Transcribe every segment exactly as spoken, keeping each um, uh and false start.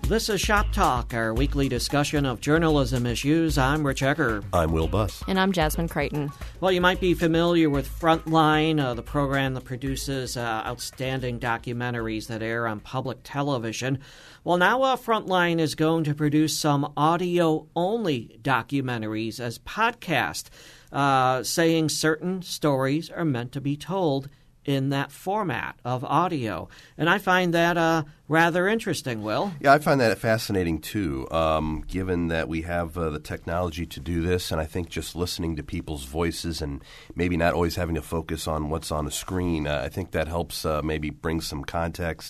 This is Shop Talk, our weekly discussion of journalism issues. I'm Rich Egger. I'm Will Buss. And I'm Jasmine Creighton. Well, you might be familiar with Frontline, uh, the program that produces uh, outstanding documentaries that air on public television. Well, now uh, Frontline is going to produce some audio-only documentaries as podcasts, uh, saying certain stories are meant to be told in that format of audio. And I find that uh, rather interesting, Will. Yeah, I find that fascinating, too, um, given that we have uh, the technology to do this. And I think just listening to people's voices and maybe not always having to focus on what's on the screen, uh, I think that helps uh, maybe bring some context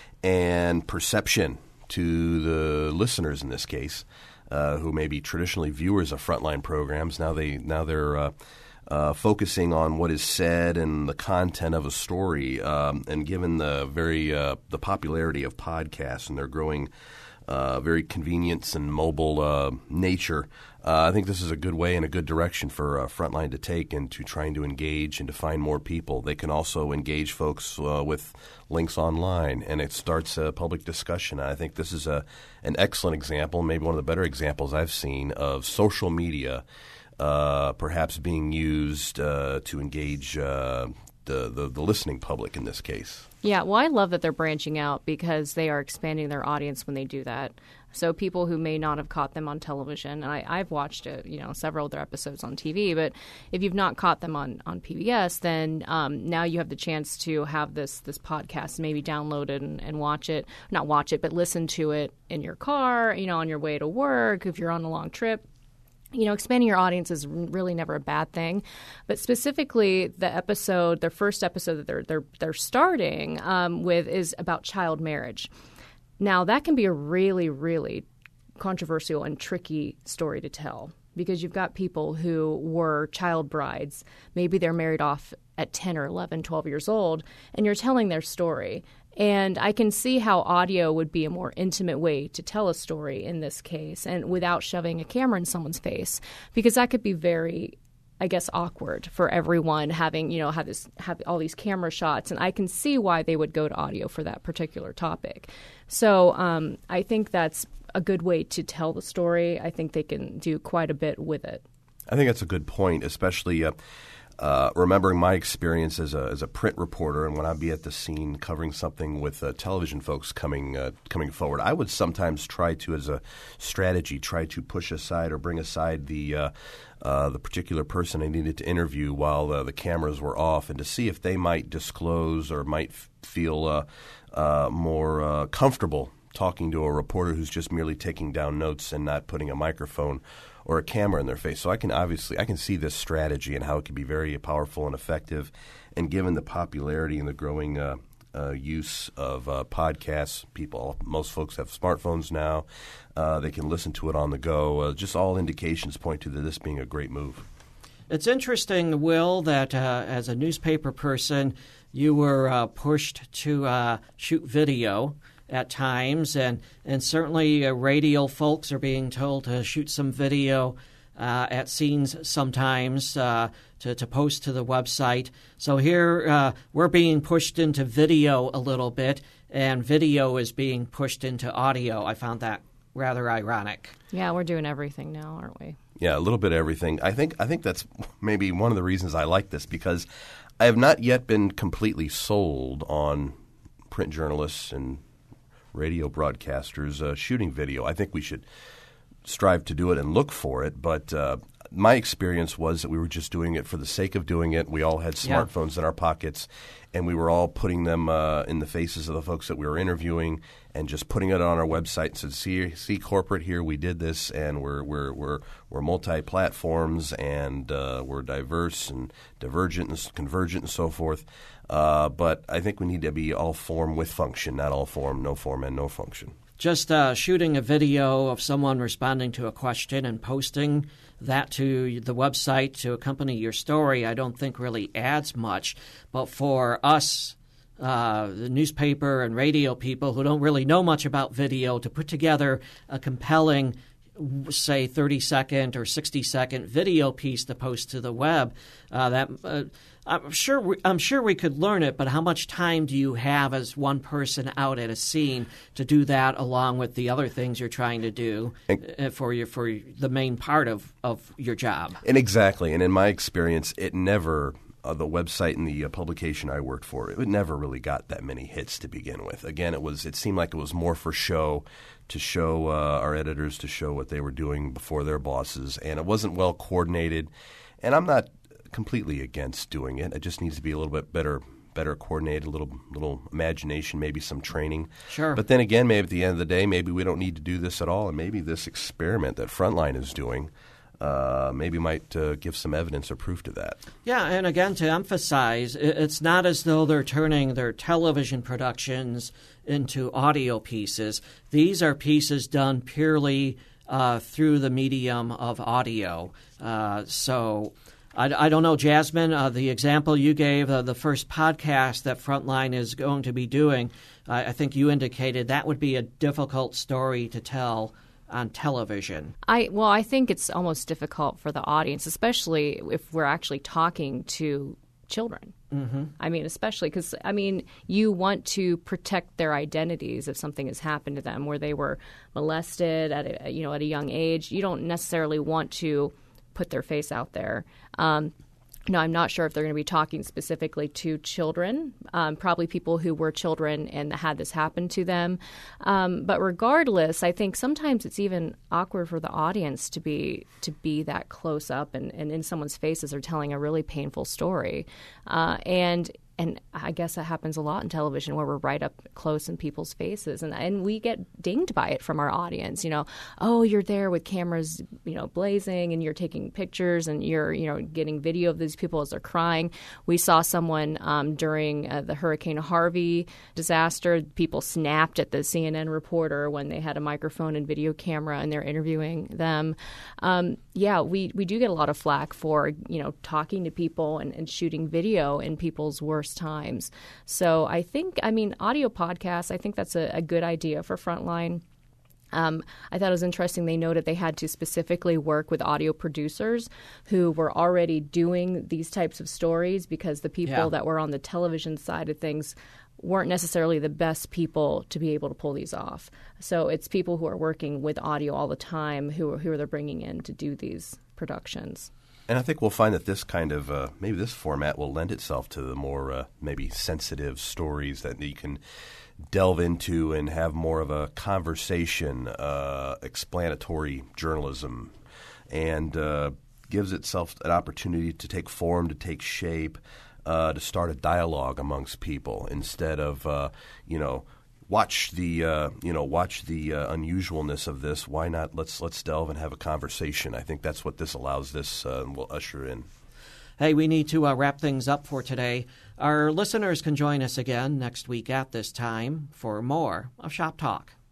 and perception to the listeners in this case, uh, who may be traditionally viewers of Frontline programs. Now, they, now they're uh, Uh, focusing on what is said and the content of a story, um, and given the very uh, the popularity of podcasts and their growing uh, very convenience and mobile uh, nature, uh, I think this is a good way and a good direction for uh, Frontline to take into trying to engage and to find more people. They can also engage folks uh, with links online, and it starts a public discussion. I think this is a an excellent example, maybe one of the better examples I've seen of social media Uh, perhaps being used uh, to engage uh, the, the, the listening public in this case. Yeah, well, I love that they're branching out because they are expanding their audience when they do that. So people who may not have caught them on television, and I, I've watched it, you know, several of their episodes on T V, but if you've not caught them on, on P B S, then um, now you have the chance to have this this podcast, maybe download it and, and watch it, not watch it, but listen to it in your car, you know, on your way to work, if you're on a long trip. You know, expanding your audience is really never a bad thing, but specifically the episode, their first episode that they're they're they're starting um, with is about child marriage. Now, that can be a really, really controversial and tricky story to tell because you've got people who were child brides. Maybe they're married off at ten or eleven, twelve years old, and you're telling their story. And I can see how audio would be a more intimate way to tell a story in this case and without shoving a camera in someone's face, because that could be very, I guess, awkward for everyone having, you know, have this have all these camera shots. And I can see why they would go to audio for that particular topic. So um, I think that's a good way to tell the story. I think they can do quite a bit with it. I think that's a good point, especially uh, Uh, remembering my experience as a as a print reporter, and when I'd be at the scene covering something with uh, television folks coming uh, coming forward, I would sometimes try to, as a strategy, try to push aside or bring aside the uh, uh, the particular person I needed to interview while uh, the cameras were off, and to see if they might disclose or might f- feel uh, uh, more uh, comfortable talking to a reporter who's just merely taking down notes and not putting a microphone or a camera in their face. So I can obviously I can see this strategy and how it can be very powerful and effective. And given the popularity and the growing uh, uh, use of uh, podcasts, people most folks have smartphones now. Uh, they can listen to it on the go. Uh, just all indications point to this being a great move. It's interesting, Will, that uh, as a newspaper person, you were uh, pushed to uh, shoot video at times, and, and certainly uh, radio folks are being told to shoot some video uh, at scenes sometimes uh, to, to post to the website. So here uh, we're being pushed into video a little bit, and video is being pushed into audio. I found that rather ironic. Yeah, we're doing everything now, aren't we? Yeah, a little bit of everything. I think I think that's maybe one of the reasons I like this, because I have not yet been completely sold on print journalists and radio broadcasters uh, shooting video. I think we should strive to do it and look for it, but uh, my experience was that we were just doing it for the sake of doing it. We all had smartphones yeah. in our pockets, and we were all putting them uh, in the faces of the folks that we were interviewing and just putting it on our website and said, see, see corporate, here we did this, and we're we're we're we're multi-platforms, and uh, we're diverse and divergent and convergent and so forth. Uh, but I think we need to be all form with function, not all form, no form, and no function. Just uh, shooting a video of someone responding to a question and posting that to the website to accompany your story, I don't think really adds much. But for us, uh, the newspaper and radio people who don't really know much about video, to put together a compelling, say, thirty-second or sixty-second video piece to post to the web, uh, that uh, I'm sure we, I'm sure we could learn it, but how much time do you have as one person out at a scene to do that along with the other things you're trying to do and, for your for the main part of, of your job? And exactly. And in my experience, it never uh, the website and the uh, publication I worked for, it never really got that many hits to begin with. Again, it was it seemed like it was more for show, to show uh, our editors to show what they were doing before their bosses, and it wasn't well coordinated. And I'm not completely against doing it. It just needs to be a little bit better better coordinated, a little little imagination, maybe some training. Sure. But then again, maybe at the end of the day, maybe we don't need to do this at all, and maybe this experiment that Frontline is doing uh, maybe might uh, give some evidence or proof to that. Yeah, and again, to emphasize, it's not as though they're turning their television productions into audio pieces. These are pieces done purely uh, through the medium of audio. Uh, so... I, I don't know, Jasmine, uh, the example you gave, uh, the first podcast that Frontline is going to be doing, uh, I think you indicated that would be a difficult story to tell on television. I Well, I think it's almost difficult for the audience, especially if we're actually talking to children. Mm-hmm. I mean, especially because, I mean, you want to protect their identities if something has happened to them where they were molested at a, you know, at a young age. You don't necessarily want to put their face out there. Um, no, I'm not sure if they're going to be talking specifically to children, um, probably people who were children and had this happen to them. Um, but regardless, I think sometimes it's even awkward for the audience to be to be that close up and, and in someone's face as they're telling a really painful story. Uh, and And I guess that happens a lot in television where we're right up close in people's faces. And and we get dinged by it from our audience. You know, oh, you're there with cameras, you know, blazing and you're taking pictures and you're, you know, getting video of these people as they're crying. We saw someone um, during uh, the Hurricane Harvey disaster. People snapped at the C N N reporter when they had a microphone and video camera and they're interviewing them. Um, yeah, we, we do get a lot of flack for, you know, talking to people and, and shooting video in people's worst times. So I think, I mean, audio podcasts, I think that's a, a good idea for Frontline. Um, I thought it was interesting they noted they had to specifically work with audio producers who were already doing these types of stories because the people Yeah. that were on the television side of things weren't necessarily the best people to be able to pull these off. So it's people who are working with audio all the time who, who they're bringing in to do these productions. And I think we'll find that this kind of, uh, maybe this format will lend itself to the more uh, maybe sensitive stories that you can delve into and have more of a conversation, uh, explanatory journalism, and uh, gives itself an opportunity to take form, to take shape, uh, to start a dialogue amongst people instead of, uh, you know, Watch the uh, you know watch the uh, unusualness of this. Why not? Let's let's delve and have a conversation. I think that's what this allows this uh, and will usher in. Hey, we need to uh, wrap things up for today. Our listeners can join us again next week at this time for more of Shop Talk.